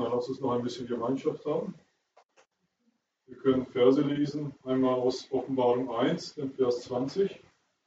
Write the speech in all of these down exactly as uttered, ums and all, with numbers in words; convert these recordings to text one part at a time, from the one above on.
dann lass uns noch ein bisschen Gemeinschaft haben. Wir können Verse lesen, einmal aus Offenbarung eins, den Vers zwanzig.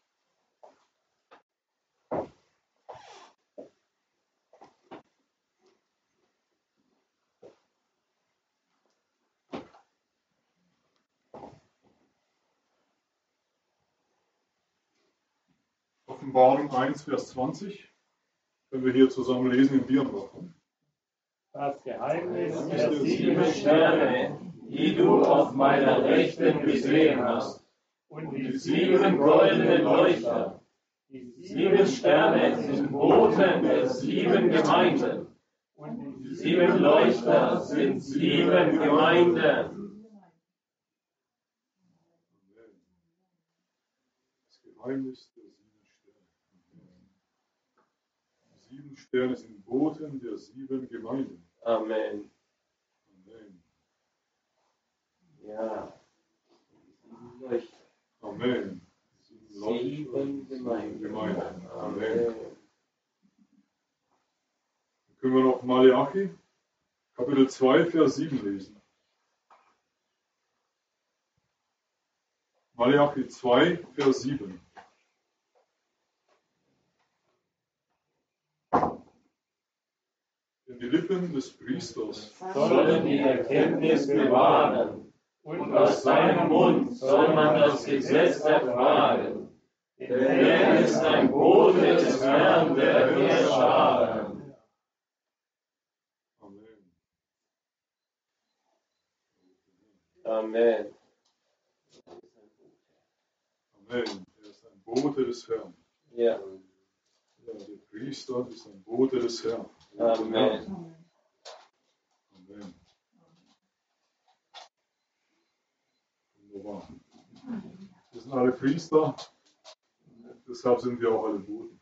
Offenbarung eins, Vers zwanzig. Können wir hier zusammen lesen in Birnbach. Das Geheimnis der sieben Sterne, die du auf meiner Rechten gesehen hast, und die sieben goldenen Leuchter. Die sieben Sterne sind Boten der sieben Gemeinden, und die sieben Leuchter sind sieben Gemeinden. Das Geheimnis der sieben Sterne. Die sieben Sterne sind Boten der sieben Gemeinden. Amen. Amen. Ja. Leuchter. Amen. Sieben Gemeinden. Gemeinden. Amen. Amen. Dann können wir noch Maleachi, Kapitel zwei, Vers sieben lesen. Maleachi zwei, Vers sieben. Denn die Lippen des Priesters Sollen die Erkenntnis bewahren, und aus seinem Mund soll man das Gesetz erfragen. Denn er ist ein Bote des Herrn der Heerscharen. Amen. Amen. Amen. Er ist ein Bote des Herrn. Ja. Ja, der Priester ist ein Bote des Herrn. Amen. Amen. Wunderbar. Wir sind alle Priester, deshalb sind wir auch alle Boten.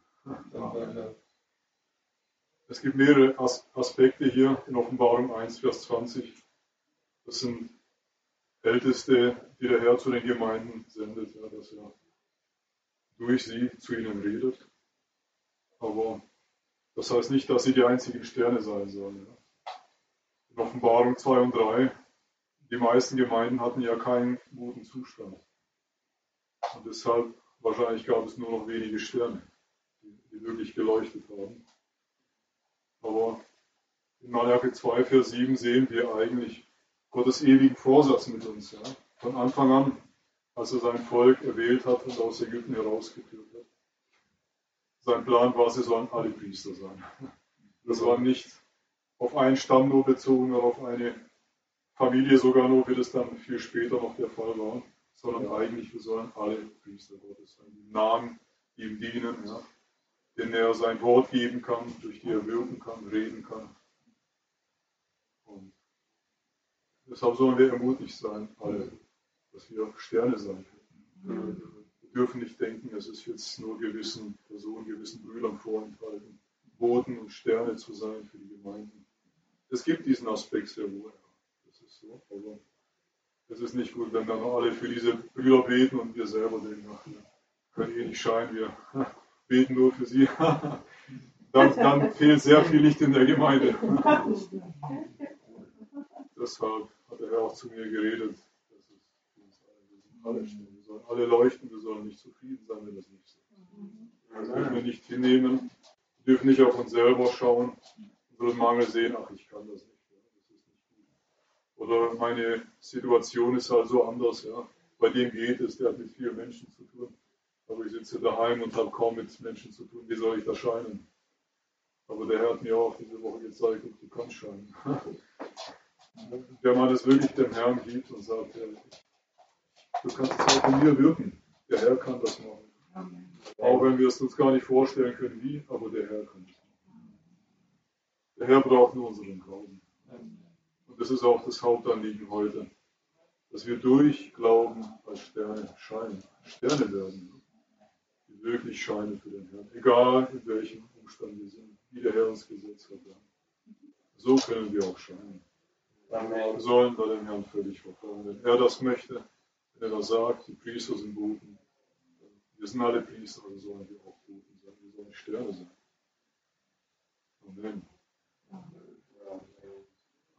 Es gibt mehrere As- Aspekte hier in Offenbarung eins, Vers zwanzig. Das sind Älteste, die der Herr zu den Gemeinden sendet, ja, dass er durch sie zu ihnen redet. Aber das heißt nicht, dass sie die einzigen Sterne sein sollen. Ja. In Offenbarung zwei und drei, die meisten Gemeinden hatten ja keinen guten Zustand. Und deshalb, wahrscheinlich gab es nur noch wenige Sterne, die, die wirklich geleuchtet haben. Aber in Malachi zwei, Vers sieben sehen wir eigentlich Gottes ewigen Vorsatz mit uns. Ja. Von Anfang an, als er sein Volk erwählt hat und aus Ägypten herausgeführt hat. Sein Plan war, sie sollen alle Priester sein. Das war nicht auf einen Stamm nur bezogen oder auf eine Familie sogar nur, wie das dann viel später noch der Fall war, sondern eigentlich, wir sollen alle Priester Gottes sein, die Namen, die ihm dienen, ja, denen er sein Wort geben kann, durch die er wirken kann, reden kann. Und deshalb sollen wir ermutigt sein, alle, dass wir Sterne sein können. Wir dürfen nicht denken, es ist jetzt nur gewissen Personen, gewissen Brüdern vorenthalten, Boten und Sterne zu sein für die Gemeinden. Es gibt diesen Aspekt sehr wohl. Das ist so, aber es ist nicht gut, wenn dann alle für diese Brüder beten und wir selber denken, ach, wir können eh nicht scheinen, wir beten nur für sie. Dann, dann fehlt sehr viel Licht in der Gemeinde. Deshalb hat der Herr auch zu mir geredet. Das ist für uns alle. Wir sind alle still. Wir sollen alle leuchten. Wir sollen nicht zufrieden sein, wenn das nicht so ist. Das dürfen wir nicht hinnehmen. Wir dürfen nicht auf uns selber schauen und unseren Mangel sehen. Ach, ich kann das nicht. Ja, das ist nicht gut. Oder meine Situation ist halt so anders. Ja. Bei dem geht es. Der hat mit vielen Menschen zu tun. Aber ich sitze daheim und habe kaum mit Menschen zu tun. Wie soll ich da scheinen? Aber der Herr hat mir auch diese Woche gezeigt, du kannst scheinen. Wenn man es wirklich dem Herrn gibt und sagt, ja, du kannst es auch in mir wirken. Der Herr kann das machen. Amen. Auch wenn wir es uns gar nicht vorstellen können, wie, aber der Herr kann es machen. Der Herr braucht nur unseren Glauben. Und das ist auch das Hauptanliegen heute, dass wir durch Glauben als Sterne scheinen. Sterne werden, die wirklich scheinen für den Herrn. Egal in welchem Umstand wir sind, wie der Herr uns gesetzt hat. So können wir auch scheinen. Amen. Wir sollen da dem Herrn völlig vertrauen. Wenn er das möchte, wenn er das sagt, die Priester sind Boten. Wir sind alle Priester, also sollen wir auch Boten sein. Wir sollen Sterne sein. Amen.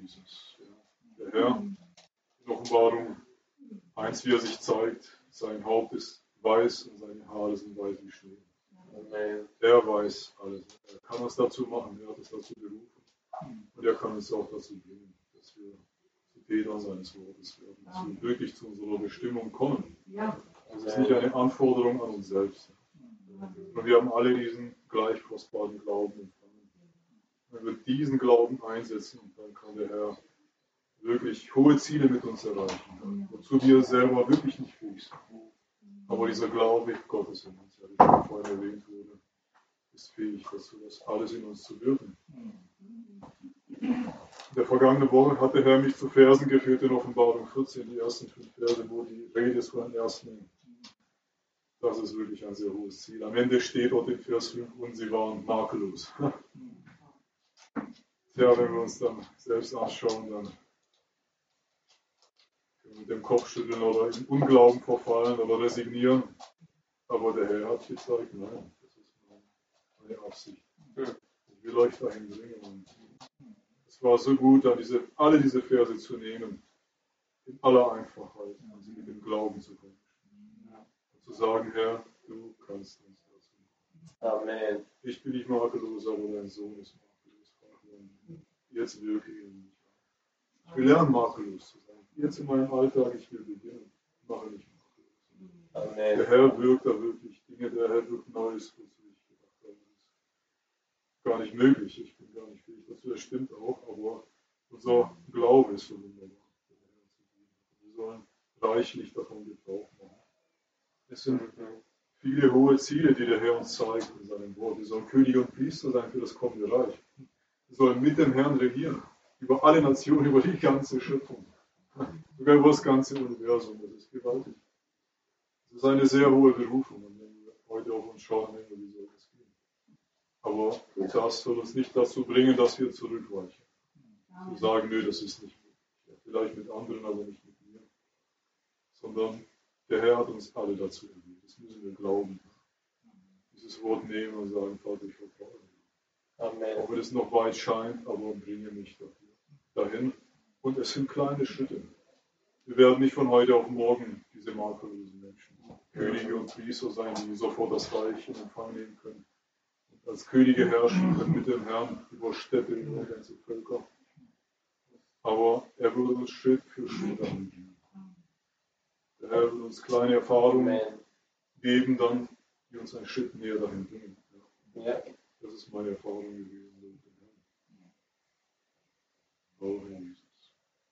Jesus. Ja. Der Herr, in Offenbarung eins, wie er sich zeigt, sein Haupt ist weiß und seine Haare sind weiß wie Schnee. Amen. Er weiß alles. Er kann uns dazu machen, er hat uns dazu berufen. Und er kann uns auch dazu bringen, dass wir zu Tätern seines Wortes werden, dass wir wirklich zu unserer Bestimmung kommen. Das ist nicht eine Anforderung an uns selbst. Und wir haben alle diesen gleich kostbaren Glauben empfangen. Wenn wir diesen Glauben einsetzen, dann kann der Herr wirklich hohe Ziele mit uns erreichen, wozu wir selber wirklich nicht fähig sind. Aber dieser Glaube Gottes in uns, ja, wie vorhin erwähnt wurde, ist fähig dazu, das alles in uns zu wirken. In der vergangenen Woche hat der Herr mich zu Versen geführt in Offenbarung vierzehn, die ersten fünf Verse, wo die Rede ist von den ersten. Das ist wirklich ein sehr hohes Ziel. Am Ende steht dort in Vers fünf, und sie waren makellos. Tja, wenn wir uns dann selbst anschauen, dann können wir mit dem Kopf schütteln oder in Unglauben verfallen oder resignieren. Aber der Herr hat gezeigt, nein, das ist meine Absicht. Ich will euch dahin bringen. Und es war so gut, dann diese, alle diese Verse zu nehmen, in aller Einfachheit, und sie mit dem Glauben zu bringen. Und zu sagen, Herr, du kannst uns dazu. Amen. Ich bin nicht makellos, aber dein Sohn ist makellos. Jetzt wirke ich ihn nicht. Ich will lernen, makellos zu sein. Jetzt in meinem Alltag, ich will beginnen. Ich mache nicht makellos. Amen. Der Herr wirkt da wirklich Dinge, der Herr wirkt Neues, wozu ich gedacht habe. Das ist gar nicht möglich. Ich bin gar nicht fähig dazu. Das stimmt auch, aber unser Glaube ist so wunderbar. Wir sollen reichlich davon Gebrauch machen. Es sind viele hohe Ziele, die der Herr uns zeigt in seinem Wort. Wir sollen Könige und Priester sein für das kommende Reich. Wir sollen mit dem Herrn regieren. Über alle Nationen, über die ganze Schöpfung. Sogar über das ganze Universum. Das ist gewaltig. Das ist eine sehr hohe Berufung. Und wenn wir heute auf uns schauen, denken wir, wie soll das gehen? Aber das soll uns nicht dazu bringen, dass wir zurückweichen. Wir sagen, nö, das ist nicht möglich. Ja, vielleicht mit anderen, aber nicht mit mir. Sondern der Herr hat uns alle dazu erwählt. Das müssen wir glauben. Dieses Wort nehmen und sagen, Vater, ich vertraue dir. Amen. Auch wenn es noch weit scheint, aber bringe mich dafür, dahin. Und es sind kleine Schritte. Wir werden nicht von heute auf morgen diese makellosen Menschen, Könige und Priester sein, die sofort das Reich in Empfang nehmen können. Und als Könige herrschen können mit dem Herrn über Städte, über ganze Völker. Aber er würde uns Schritt für Schritt dahin gehen. Der Herr will uns kleine Erfahrungen geben, dann, die uns einen Schritt näher dahin bringen. Ja. Das ist meine Erfahrung gewesen mit dem Herrn. Oh, Herr Jesus.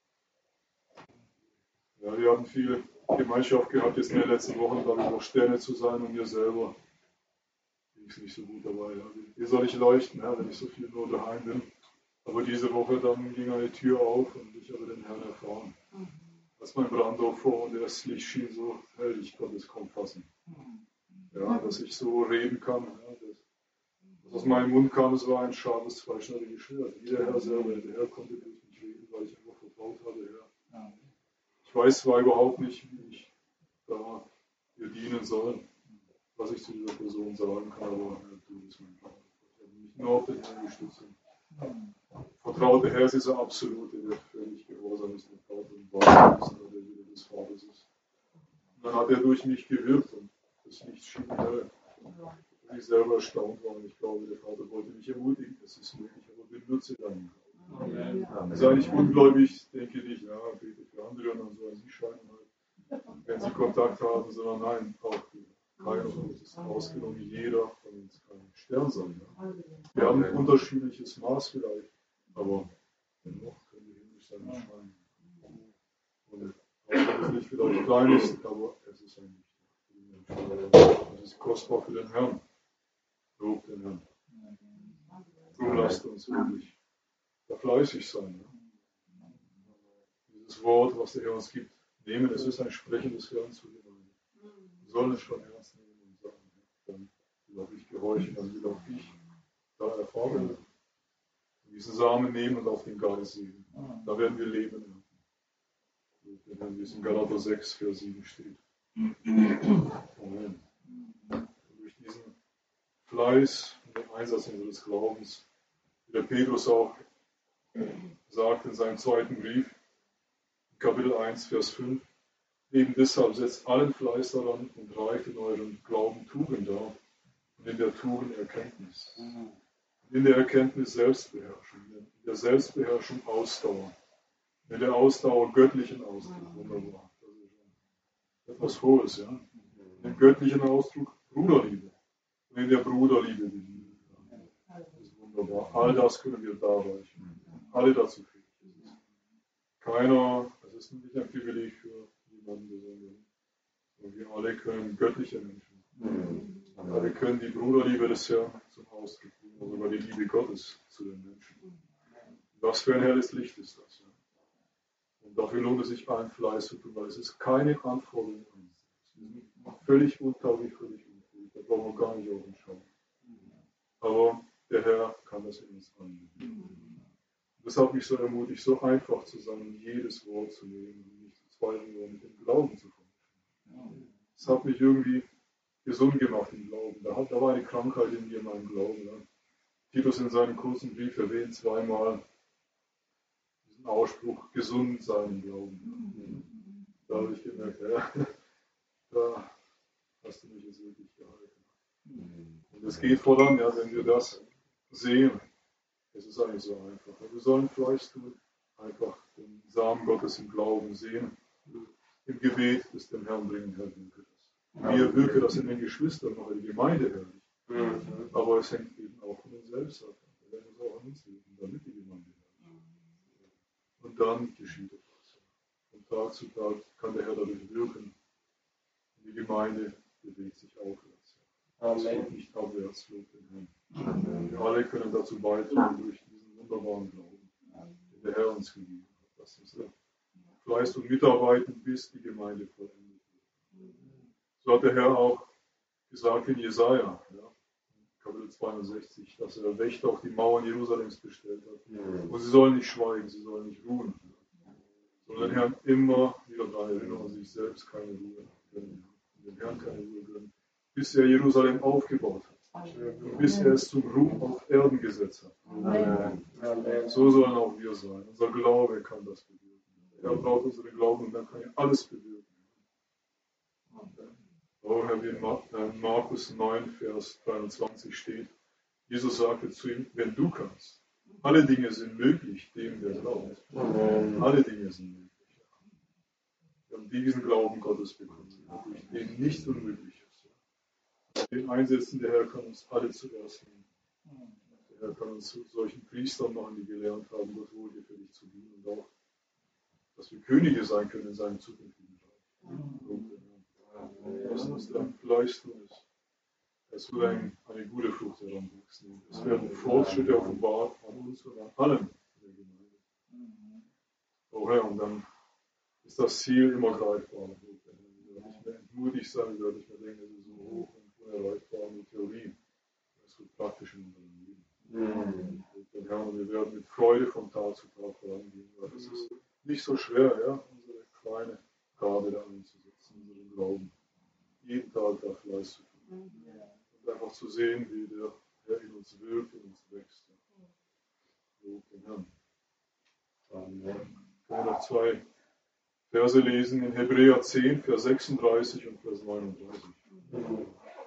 Ja, wir hatten viel Gemeinschaft gehabt, jetzt in den letzten Wochen, glaube ich, auch Sterne zu sein und mir selber ging es nicht so gut dabei. Ja. Wie soll ich leuchten, ja, wenn ich so viel nur daheim bin? Aber diese Woche dann ging eine Tür auf und ich habe den Herrn erfahren. Als mein Brandopfer und das Licht schien so hell, ich konnte es kaum fassen. Ja, dass ich so reden kann. Ja, das, was aus meinem Mund kam, es war ein scharfes, zweischneidiges Schwert. Wie der Herr selber, der Herr konnte durch mich reden, weil ich einfach vertraut hatte. Ja. Ich weiß zwar überhaupt nicht, wie ich da ihr dienen soll, was ich zu dieser Person sagen kann, aber ja, du bist mein Vater. Ich habe mich nur auf den Herrn gestützt. Vertraute Herr ist dieser Absolute, der völlig gehorsam ist dem Vater und wahr ist, der der Wille des Vaters ist. Und dann hat er durch mich gewirkt und das Licht schien hell. Und ich selber erstaunt war und ich glaube, der Vater wollte mich ermutigen, es ist möglich, aber benutze deinen Glauben. Sei nicht ungläubig, denke nicht, ja, bete für andere und dann sollen sie scheinen halt, wenn sie Kontakt haben, sondern nein, auch keiner von uns ist ausgenommen, jeder von uns kann ein Stern sein. Ja. Wir haben ein unterschiedliches Maß vielleicht, aber dennoch können wir himmlisch sein und scheinen. Und auch wenn es nicht vielleicht klein ist, aber es ist ein Licht. Es ist kostbar für den Herrn. Lob den Herrn. So lasst uns wirklich da fleißig sein. Ja. Dieses Wort, was der Herr uns gibt, nehmen, es ist ein Sprechen des Herrn zu dem. Wir sollen es schon ernst nehmen und sagen, dann will auch ich gehorchen, dann will auch ich da erfahren, diesen Samen nehmen und auf den Geist sehen. Da werden wir leben. Wie es in Galater sechs, Vers sieben steht. Amen. Und durch diesen Fleiß und den Einsatz unseres Glaubens, wie der Petrus auch sagt in seinem zweiten Brief, Kapitel eins, Vers fünf, eben deshalb setzt allen Fleiß daran und reicht in eurem Glauben Tugend dar und in der Tugend Erkenntnis. Und in der Erkenntnis Selbstbeherrschung, in der Selbstbeherrschung Ausdauer, in der Ausdauer göttlichen Ausdruck. Wunderbar. Das ist etwas Hohes, ja. In dem göttlichen Ausdruck Bruderliebe und in der Bruderliebe die Liebe. Das ist wunderbar. All das können wir darreichen. Alle dazu fähig. Keiner, das ist nicht ein Privileg für jemanden besonders. Wir alle können göttliche Menschen. Mhm. Alle können die Bruderliebe des Herrn zum Ausdruck bringen, oder sogar die Liebe Gottes zu den Menschen. Was für ein helles Licht ist das. Ja? Und dafür lohnt es sich, allen Fleiß zu tun, weil es ist keine Anforderung an uns. Wir sind völlig untauglich, völlig unfähig. Da brauchen wir gar nicht auf uns schauen. Aber der Herr kann das in uns annehmen. Das hat mich so ermutigt, so einfach zu sein, jedes Wort zu nehmen und nicht zu zweifeln oder mit dem Glauben zu kommen. Das hat mich irgendwie gesund gemacht im Glauben. Da, hat, da war eine Krankheit in mir, in meinem Glauben. Ja. Titus in seinem kurzen Brief erwähnt zweimal diesen Ausspruch, gesund sein im Glauben. Da habe ich gemerkt, ja, da hast du mich jetzt wirklich gehalten. Und es geht voran, ja, wenn wir das sehen. Es ist eigentlich so einfach. Wir sollen Fleiß tun, einfach den Samen Gottes im Glauben sehen, im Gebet das dem Herrn bringen, Herr, wirke das. Wie wirke das in den Geschwistern, noch in der Gemeinde, Herr. Mhm. Aber es hängt eben auch von uns selbst ab. Wir werden es auch an uns wirken, damit die Gemeinde herrscht. Und dann geschieht etwas. Von Tag zu Tag kann der Herr dadurch wirken. Und die Gemeinde bewegt sich aufwärts. Es geht nicht abwärts, lob den Herrn. Wir alle können dazu beitragen durch diesen wunderbaren Glauben, den der Herr uns gegeben hat. Dass wir Fleiß und mitarbeiten, bis die Gemeinde vollendet wird. So hat der Herr auch gesagt in Jesaja, ja, Kapitel zweiundsechzig, dass er Wächter auf die Mauern Jerusalems bestellt hat. Und sie sollen nicht schweigen, sie sollen nicht ruhen, sondern den Herrn immer wieder daran erinnern und sich selbst keine Ruhe gönnen. Und dem Herrn keine Ruhe gönnen, bis er Jerusalem aufgebaut hat. Und bis er es zum Ruhm auf Erden gesetzt hat. Amen. So sollen auch wir sein. Unser Glaube kann das bewirken. Er braucht unseren Glauben und dann kann er alles bewirken. Oh, Herr, wie in Markus neun, Vers dreiundzwanzig steht, Jesus sagte zu ihm, wenn du kannst, alle Dinge sind möglich, dem der glaubt. Amen. Alle Dinge sind möglich. Wir haben diesen Glauben Gottes bekommen, durch den nichts unmöglich ist. Den einsetzen, der Herr kann uns alle zuerst nehmen. Der Herr kann uns zu solchen Priestern machen, die gelernt haben, Gott wohlgefällig zu dienen und auch, dass wir Könige sein können in seinem zukünftigen Reich. Lass uns dann Fleiß tun. Es wird ein, eine gute Frucht heranwachsen. Es werden Fortschritte offenbart an uns und an allem in der Gemeinde. Oh Herr, und dann ist das Ziel immer greifbar. Wir werden nicht mehr entmutigt sein, wir werden nicht mehr denken, es ist so hoch unerreichbar in der Theorie. Das wird praktisch in unserem Leben. Mhm. Und Herr, wir werden mit Freude von Tag zu Tag vorangehen. Weil es ist nicht so schwer, ja, unsere kleine Gabe da einzusetzen, unseren Glauben. Jeden Tag da Fleiß zu tun. Und einfach zu sehen, wie der Herr in uns wirkt, in uns wächst. Lob den Herrn. Amen. Ich kann noch zwei Verse lesen in Hebräer zehn, Vers sechsunddreißig und Vers neununddreißig. Mhm.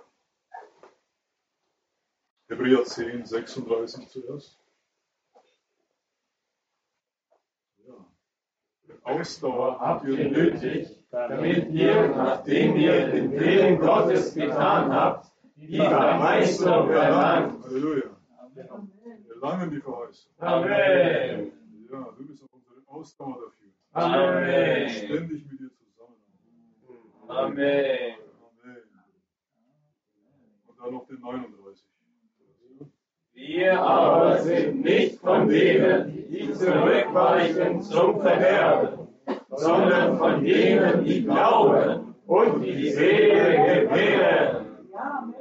Hebräer zehn, sechsunddreißig zuerst. Ja. Ausdauer habt ihr nötig, damit ihr, nachdem ihr den Willen Gottes getan habt, die Verheißung erlangt. Halleluja. Wir erlangen die Verheißung. Amen. Ja, du bist auch unsere Ausdauer dafür. Amen. Ständig mit dir zusammen. Amen. Amen. Und dann noch den neununddreißig. Wir aber sind nicht von denen, die zurückweichen zum Verderben, sondern von denen, die glauben und die Seele gewähren. Amen.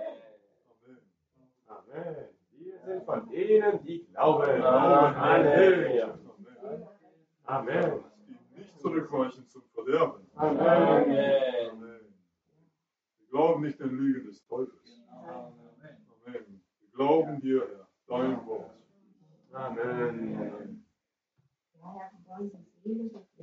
Amen. Wir sind von denen, die glauben. Halleluja. Amen. Die nicht zurückweichen zum Verderben. Amen. Amen. Wir glauben nicht den Lügen des Teufels. Amen. Wir glauben dir, Herr, dein Wort. Amen. ganze Seele,